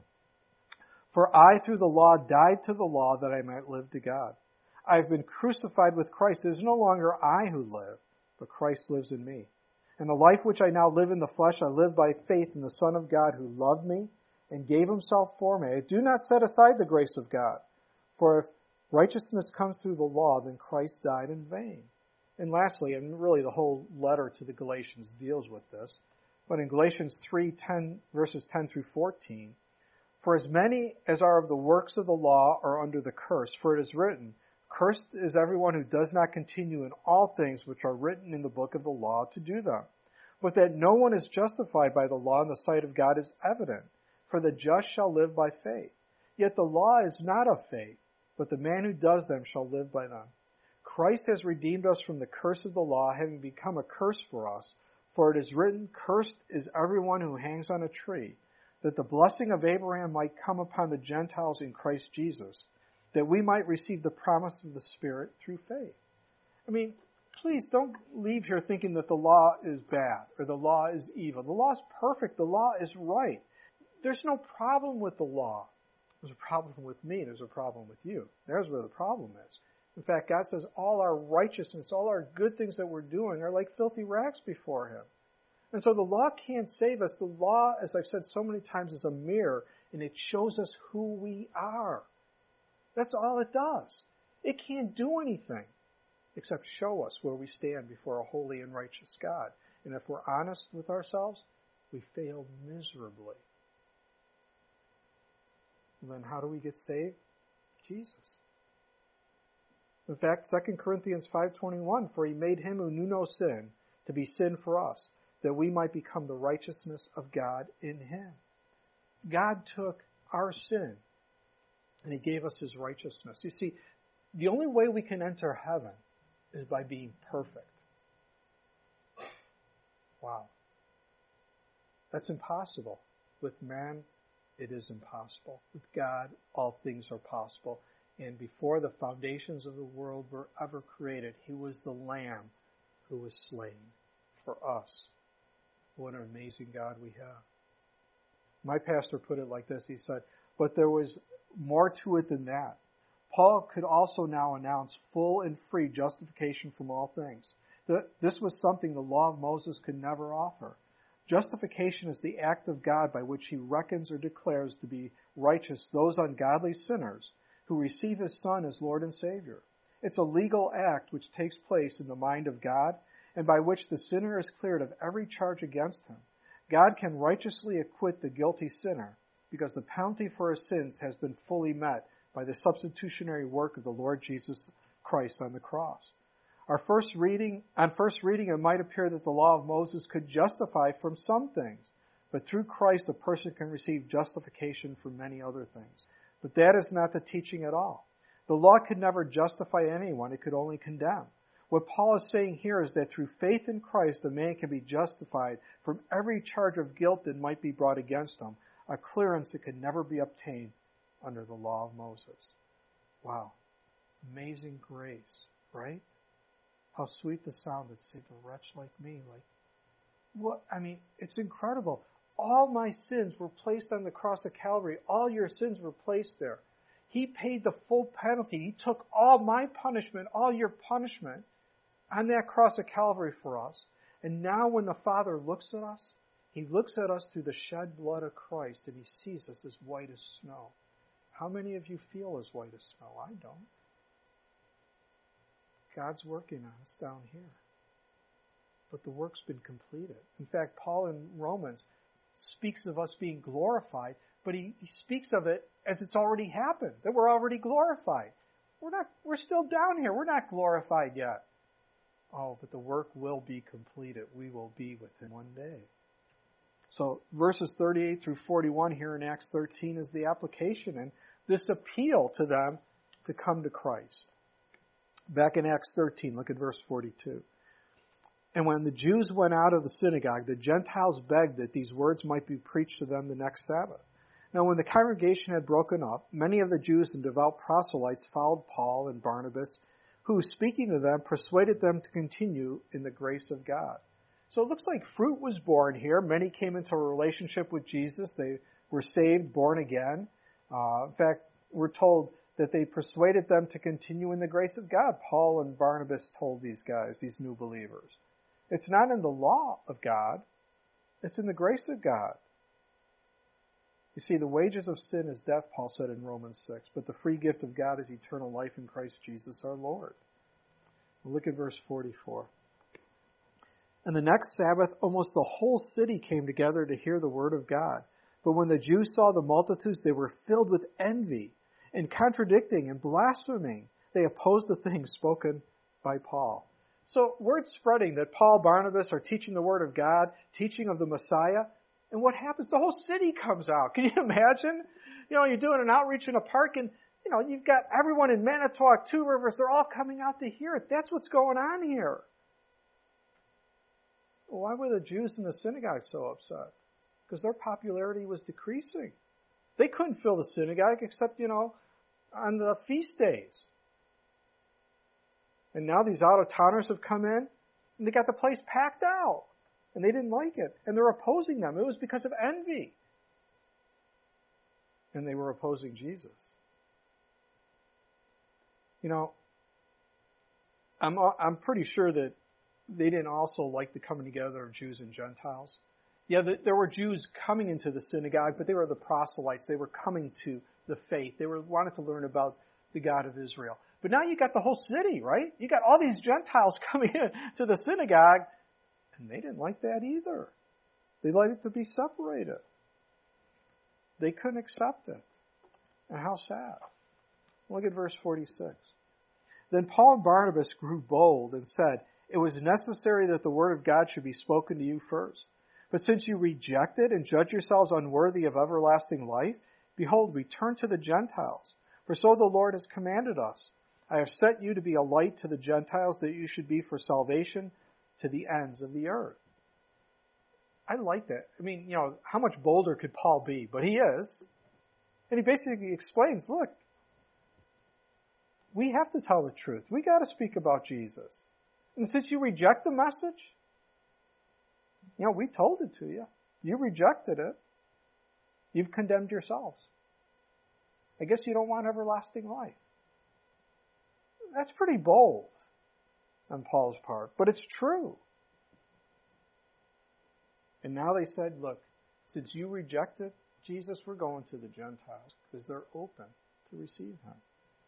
For I through the law died to the law that I might live to God. I have been crucified with Christ. It is no longer I who live, but Christ lives in me. And the life which I now live in the flesh, I live by faith in the Son of God who loved me and gave himself for me. I do not set aside the grace of God. For if righteousness comes through the law, then Christ died in vain. And lastly, and really the whole letter to the Galatians deals with this, but in Galatians three, ten, verses ten through fourteen, for as many as are of the works of the law are under the curse, for it is written, cursed is everyone who does not continue in all things which are written in the book of the law to do them. But that no one is justified by the law in the sight of God is evident, for the just shall live by faith. Yet the law is not of faith, but the man who does them shall live by them. Christ has redeemed us from the curse of the law, having become a curse for us. For it is written, cursed is everyone who hangs on a tree, that the blessing of Abraham might come upon the Gentiles in Christ Jesus, that we might receive the promise of the Spirit through faith. I mean, please don't leave here thinking that the law is bad or the law is evil. The law is perfect. The law is right. There's no problem with the law. There's a problem with me. There's a problem with you. There's where the problem is. In fact, God says all our righteousness, all our good things that we're doing are like filthy rags before Him. And so the law can't save us. The law, as I've said so many times, is a mirror, and it shows us who we are. That's all it does. It can't do anything except show us where we stand before a holy and righteous God. And if we're honest with ourselves, we fail miserably. And then how do we get saved? Jesus. In fact, Second Corinthians five twenty-one, for He made Him who knew no sin to be sin for us, that we might become the righteousness of God in Him. God took our sin and He gave us His righteousness. You see, the only way we can enter heaven is by being perfect. Wow. That's impossible. With man, it is impossible. With God, all things are possible. And before the foundations of the world were ever created, He was the Lamb who was slain for us. What an amazing God we have. My pastor put it like this. He said, but there was more to it than that. Paul could also now announce full and free justification from all things. This was something the law of Moses could never offer. Justification is the act of God by which He reckons or declares to be righteous those ungodly sinners who receive His Son as Lord and Savior. It's a legal act which takes place in the mind of God and by which the sinner is cleared of every charge against him. God can righteously acquit the guilty sinner because the penalty for his sins has been fully met by the substitutionary work of the Lord Jesus Christ on the cross. Our first reading, on first reading, it might appear that the law of Moses could justify from some things, but through Christ a person can receive justification for many other things. But that is not the teaching at all. The law could never justify anyone, it could only condemn. What Paul is saying here is that through faith in Christ, a man can be justified from every charge of guilt that might be brought against him, a clearance that could never be obtained under the law of Moses. Wow. Amazing grace, right? How sweet the sound that saved a wretch like me. Like, what? I mean, it's incredible. All my sins were placed on the cross of Calvary. All your sins were placed there. He paid the full penalty. He took all my punishment, all your punishment on that cross of Calvary for us. And now when the Father looks at us, He looks at us through the shed blood of Christ and He sees us as white as snow. How many of you feel as white as snow? I don't. God's working on us down here. But the work's been completed. In fact, Paul in Romans speaks of us being glorified, but he, he speaks of it as it's already happened, that we're already glorified. We're not, we're still down here. We're not glorified yet. Oh, but the work will be completed. We will be within one day. So verses thirty-eight through forty-one here in Acts thirteen is the application and this appeal to them to come to Christ. Back in Acts thirteen, look at verse forty-two. And when the Jews went out of the synagogue, the Gentiles begged that these words might be preached to them the next Sabbath. Now when the congregation had broken up, many of the Jews and devout proselytes followed Paul and Barnabas, who, speaking to them, persuaded them to continue in the grace of God. So it looks like fruit was born here. Many came into a relationship with Jesus. They were saved, born again. Uh, in fact, we're told that they persuaded them to continue in the grace of God. Paul and Barnabas told these guys, these new believers. It's not in the law of God. It's in the grace of God. You see, the wages of sin is death, Paul said in Romans six, but the free gift of God is eternal life in Christ Jesus our Lord. Look at verse forty-four. And the next Sabbath, almost the whole city came together to hear the word of God. But when the Jews saw the multitudes, they were filled with envy, and contradicting and blaspheming, they opposed the things spoken by Paul. So word spreading that Paul, Barnabas are teaching the word of God, teaching of the Messiah. And what happens? The whole city comes out. Can you imagine? You know, you're doing an outreach in a park and, you know, you've got everyone in Manitowoc, Two Rivers, they're all coming out to hear it. That's what's going on here. Well, why were the Jews in the synagogue so upset? Because their popularity was decreasing. They couldn't fill the synagogue except, you know, on the feast days. And now these out-of-towners have come in and they got the place packed out. And they didn't like it. And they're opposing them. It was because of envy. And they were opposing Jesus. You know, I'm I'm pretty sure that they didn't also like the coming together of Jews and Gentiles. Yeah, there were Jews coming into the synagogue, but they were the proselytes. They were coming to the faith. They were wanted to learn about the God of Israel. But now you got the whole city, right? You got all these Gentiles coming in to the synagogue. And they didn't like that either. They liked it to be separated. They couldn't accept it. And how sad. Look at verse forty-six. Then Paul and Barnabas grew bold and said, it was necessary that the word of God should be spoken to you first. But since you reject it and judge yourselves unworthy of everlasting life, behold, we turn to the Gentiles. For so the Lord has commanded us. I have set you to be a light to the Gentiles, that you should be for salvation to the ends of the earth. I like that. I mean, you know, how much bolder could Paul be? But he is. And he basically explains, look, we have to tell the truth. We got to speak about Jesus. And since you reject the message, you know, we told it to you. You rejected it. You've condemned yourselves. I guess you don't want everlasting life. That's pretty bold on Paul's part, but it's true. And now they said, look, since you rejected Jesus, we're going to the Gentiles because they're open to receive him.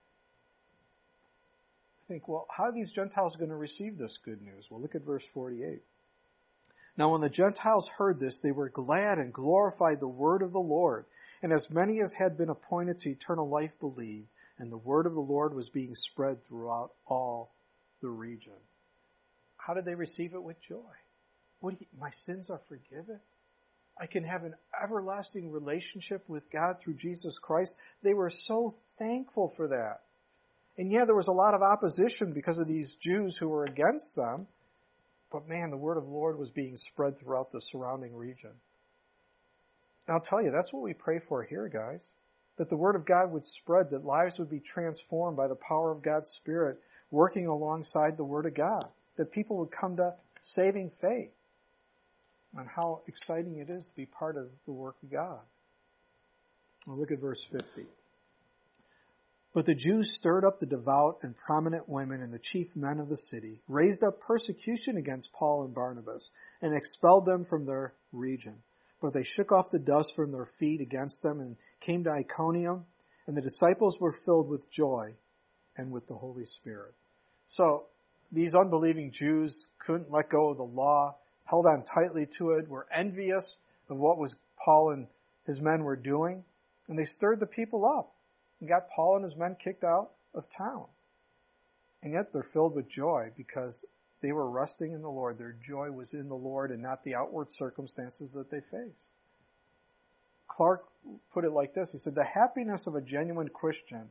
I think, well, how are these Gentiles going to receive this good news? Well, look at verse forty-eight. Now when the Gentiles heard this, they were glad and glorified the word of the Lord. And as many as had been appointed to eternal life believed, and the word of the Lord was being spread throughout all the region. How did they receive it? With joy. What do you, my sins are forgiven. I can have an everlasting relationship with God through Jesus Christ. They were so thankful for that. And yeah, there was a lot of opposition because of these Jews who were against them. But man, the word of the Lord was being spread throughout the surrounding region. And I'll tell you, that's what we pray for here, guys. That the word of God would spread, that lives would be transformed by the power of God's Spirit, working alongside the word of God. That people would come to saving faith. And how exciting it is to be part of the work of God. Well, look at verse fifty. But the Jews stirred up the devout and prominent women and the chief men of the city, raised up persecution against Paul and Barnabas, and expelled them from their region. But they shook off the dust from their feet against them and came to Iconium, and the disciples were filled with joy and with the Holy Spirit. So these unbelieving Jews couldn't let go of the law, held on tightly to it, were envious of what was Paul and his men were doing, and they stirred the people up and got Paul and his men kicked out of town. And yet they're filled with joy because they were resting in the Lord. Their joy was in the Lord and not the outward circumstances that they faced. Clark put it like this. He said, the happiness of a genuine Christian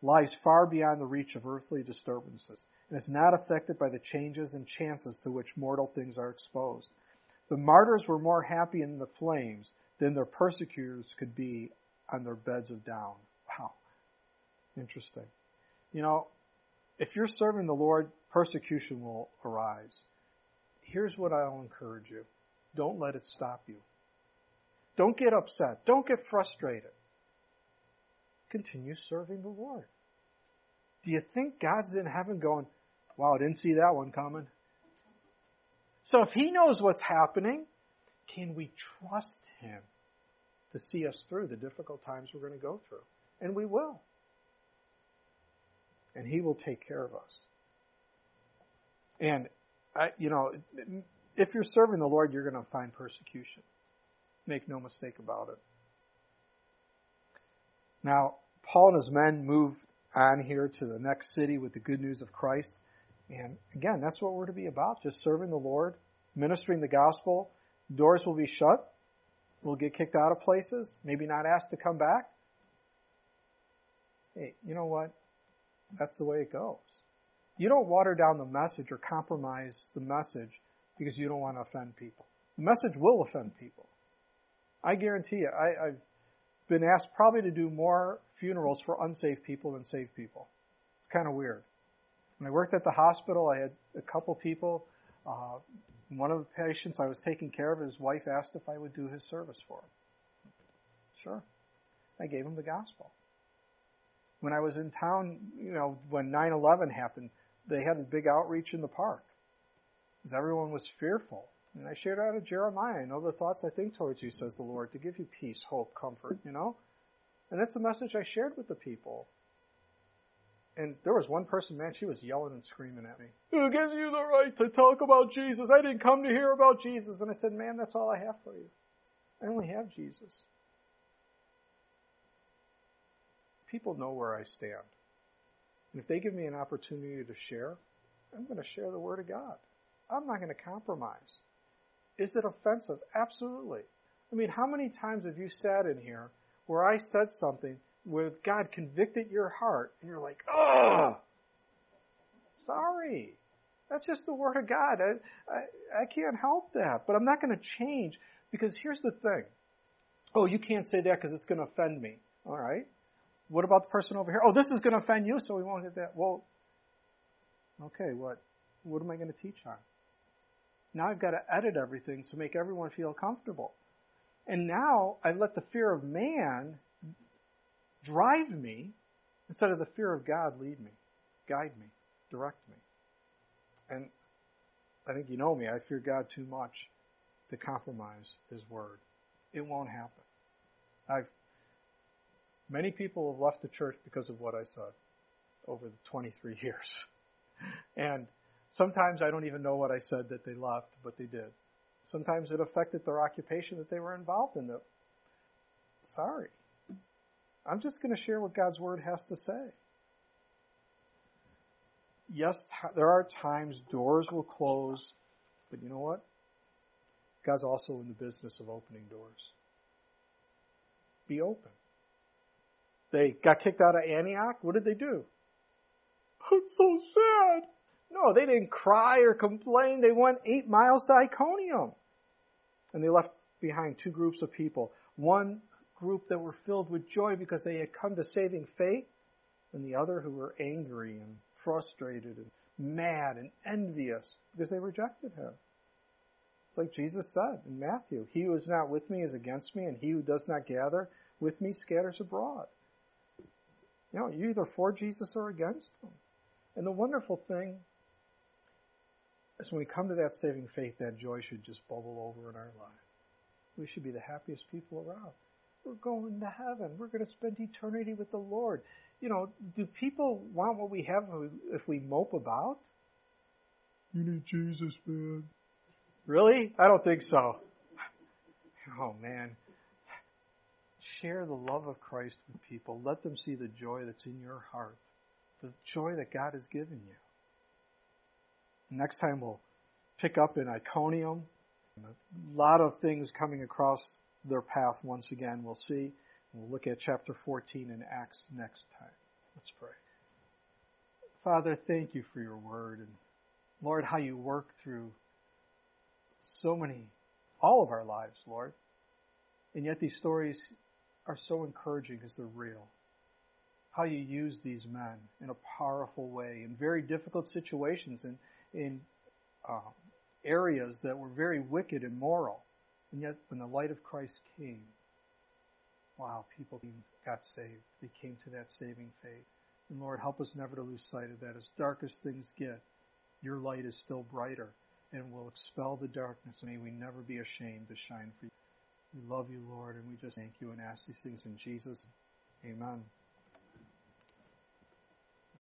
lies far beyond the reach of earthly disturbances, and is not affected by the changes and chances to which mortal things are exposed. The martyrs were more happy in the flames than their persecutors could be on their beds of down. Wow. Interesting. You know, if you're serving the Lord, persecution will arise. Here's what I'll encourage you. Don't let it stop you. Don't get upset. Don't get frustrated. Continue serving the Lord. Do you think God's in heaven going, wow, I didn't see that one coming? So if He knows what's happening, can we trust Him to see us through the difficult times we're going to go through? And we will. And He will take care of us. And, I, you know, if you're serving the Lord, you're going to find persecution. Make no mistake about it. Now, Paul and his men moved on here to the next city with the good news of Christ. And again, that's what we're to be about, just serving the Lord, ministering the gospel. Doors will be shut. We'll get kicked out of places, maybe not asked to come back. Hey, you know what? That's the way it goes. You don't water down the message or compromise the message because you don't want to offend people. The message will offend people. I guarantee you, I, I've been asked probably to do more funerals for unsaved people than saved people. It's kind of weird. When I worked at the hospital, I had a couple people. Uh, one of the patients I was taking care of, his wife asked if I would do his service for him. Sure. I gave him the gospel. When I was in town, you know, when nine eleven happened, they had a big outreach in the park. Because everyone was fearful. And I shared out of Jeremiah, I know the thoughts I think towards you, says the Lord, to give you peace, hope, comfort, you know. And that's the message I shared with the people. And there was one person, man, she was yelling and screaming at me. Who gives you the right to talk about Jesus? I didn't come to hear about Jesus. And I said, man, that's all I have for you. I only have Jesus. People know where I stand. And if they give me an opportunity to share, I'm going to share the Word of God. I'm not going to compromise. Is it offensive? Absolutely. I mean, how many times have you sat in here where I said something where God convicted your heart and you're like, oh, sorry. That's just the Word of God. I, I, I can't help that. But I'm not going to change because here's the thing. Oh, you can't say that because it's going to offend me. All right. What about the person over here? Oh, this is going to offend you, so we won't get that. Well, okay, what? What am I going to teach on? Now I've got to edit everything to make everyone feel comfortable. And now I let the fear of man drive me instead of the fear of God lead me, guide me, direct me. And I think you know me, I fear God too much to compromise His Word. It won't happen. I've Many people have left the church because of what I said over the twenty-three years. And sometimes I don't even know what I said that they left, but they did. Sometimes it affected their occupation that they were involved in. Sorry. I'm just going to share what God's Word has to say. Yes, there are times doors will close, but you know what? God's also in the business of opening doors. Be open. They got kicked out of Antioch. What did they do? It's so sad. No, they didn't cry or complain. They went eight miles to Iconium. And they left behind two groups of people. One group that were filled with joy because they had come to saving faith, and the other who were angry and frustrated and mad and envious because they rejected Him. It's like Jesus said in Matthew, he who is not with me is against me, and he who does not gather with me scatters abroad. You know, you're either for Jesus or against Him. And the wonderful thing is when we come to that saving faith, that joy should just bubble over in our life. We should be the happiest people around. We're going to heaven. We're going to spend eternity with the Lord. You know, do people want what we have if we mope about? You need Jesus, man. Really? I don't think so. Oh, man. Share the love of Christ with people. Let them see the joy that's in your heart. The joy that God has given you. Next time we'll pick up in Iconium. A lot of things coming across their path once again. We'll see. We'll look at chapter fourteen in Acts next time. Let's pray. Father, thank you for your word. And Lord, how you work through so many, all of our lives, Lord. And yet these stories are so encouraging because they're real. How you use these men in a powerful way in very difficult situations and in um, areas that were very wicked and immoral. And yet when the light of Christ came, wow, people got saved. They came to that saving faith. And Lord, help us never to lose sight of that. As dark as things get, your light is still brighter and will expel the darkness. May we never be ashamed to shine for you. We love you, Lord, and we just thank you and ask these things in Jesus' name. Amen.